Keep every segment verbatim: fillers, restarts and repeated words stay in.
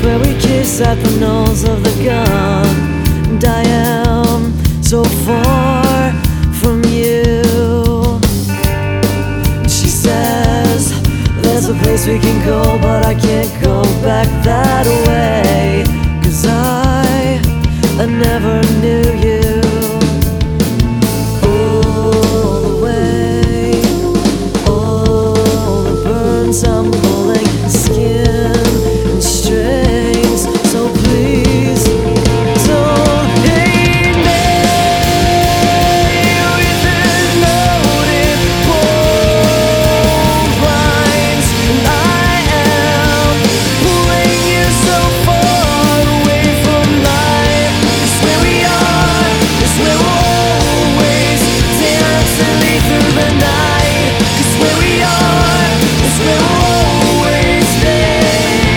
place where we kiss at the nose of the gun. And I am so far from you. She says there's a place we can go, but I can't go back that way, 'cause I, I never knew you. All the way, all the burns I'm pulling, skin and strings. So please don't hate me with the loaded cold lines. And I am pulling you so far away from life. 'Cause where we are is where we'll always dance and lead through the night. 'Cause where we are is where we'll always stay.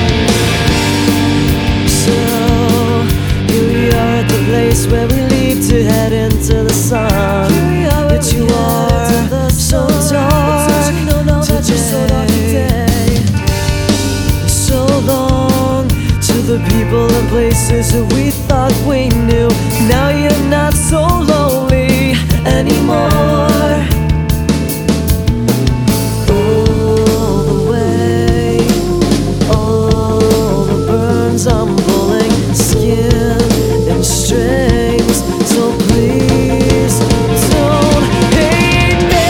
So here we are at the place where we leave to head into the sun. But you are so dark today. So long to the people and places that we thought we knew. Now you're not so lonely anymore. All the way, all the burns I'm pulling, skin and strings. So please don't hate me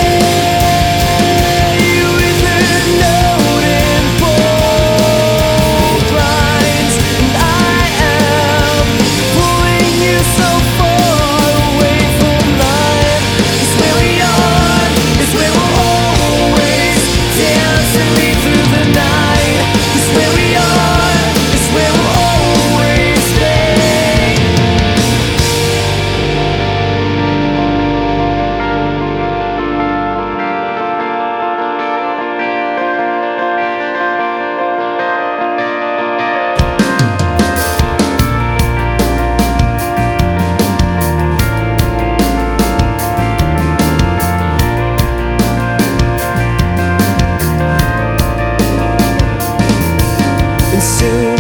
with the loaded bold lines. And I am pulling you so far away from life. 'Cause where we are is where we'll always dance and lead through the night. 'Cause where we are is where we'll always stay. And soon